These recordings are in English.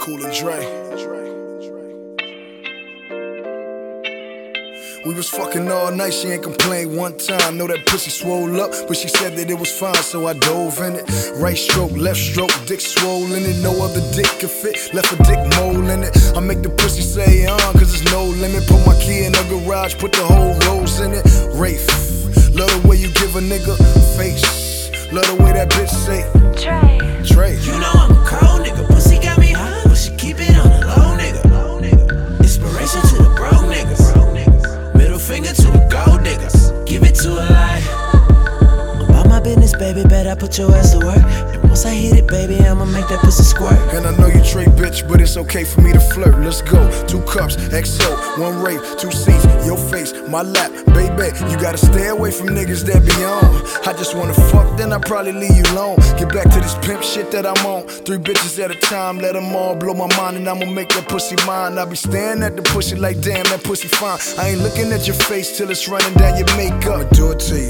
Cool and Dre. We was fucking all night, she ain't complained one time. Know that pussy swole up, but she said that it was fine, so I dove in it. Right stroke, left stroke, dick swollen it. No other dick could fit, left a dick mole in it. I make the pussy say cause there's no limit. Put my key in the garage, put the whole rose in it. Wraith, love the way you give a nigga face. Love the way that bitch say Dre. You know I'm a cold nigga, pussy got me hot, but she keep it on the low nigga. Inspiration to the broke niggas. Middle finger to the gold diggers. Give it to a lie. About my business, baby, bet I put your ass to work. And once I hit it, baby, I'ma make that pussy squirt. And I know you Trey, bitch, but it's okay for me to flirt. Let's go. 2 cups, XO, 1 rape, 2 seats, your face, my lap, baby. You gotta stay away from niggas that be on. I just wanna fuck, then I probably leave you alone. Get back to this pimp shit that I'm on. 3 bitches at a time, let them all blow my mind, and I'ma make that pussy mine. I be staring at the pussy like, damn, that pussy fine. I ain't looking at your face till it's running down your makeup. I'ma do it to you.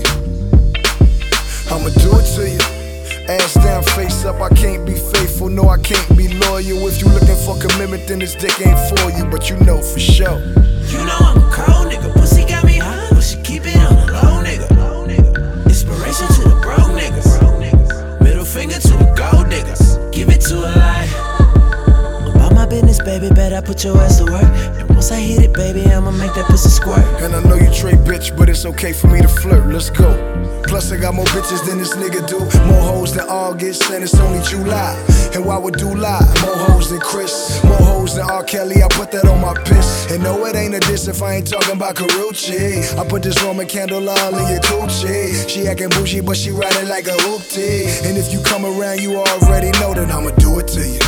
I'ma do it to you. Ass down, face up, I can't be faithful, no I can't be loyal. If you looking for commitment, then this dick ain't for you, but you know for sure. You know I'm a cold nigga, pussy got me hot, but she keep it on the low nigga. Inspiration to the broke niggas. Middle finger to the gold diggers. Give it to a lie. About my business, baby, bet I put your ass to work. And once I hit it, baby, I'ma make that pussy squirt. And I know you Trey, bitch, but it's okay for me to flirt. Let's go. Plus I got more bitches than this nigga do. More hoes than August, and it's only July. And why would do lie? More hoes than Chris, more hoes than R. Kelly. I put that on my piss. And no, it ain't a diss if I ain't talking about Karuchi. I put this Roman candle all in your coochie. She acting bougie, but she riding like a hoopty. And if you come around, you already know that I'ma do it to you.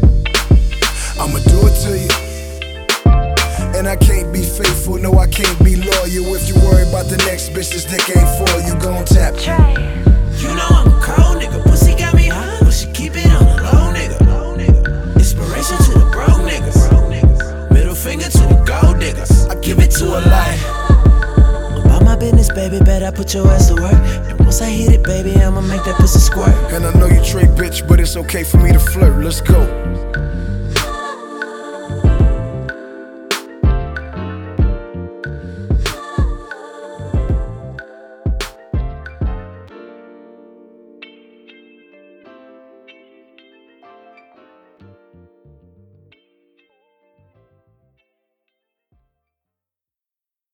I'ma do it to you. And I can't be faithful, no I can't be loyal. If you worry about the next bitch, this dick ain't for you, gon' tap. You know I'm a cold nigga, pussy got me hot, but she keep it on the low nigga. Inspiration to the broke niggas. Middle finger to the gold diggers. I give it to a lie. About my business, baby, bet I put your ass to work. And once I hit it, baby, I'ma make that pussy squirt. And I know you Trey, bitch, but it's okay for me to flirt. Let's go.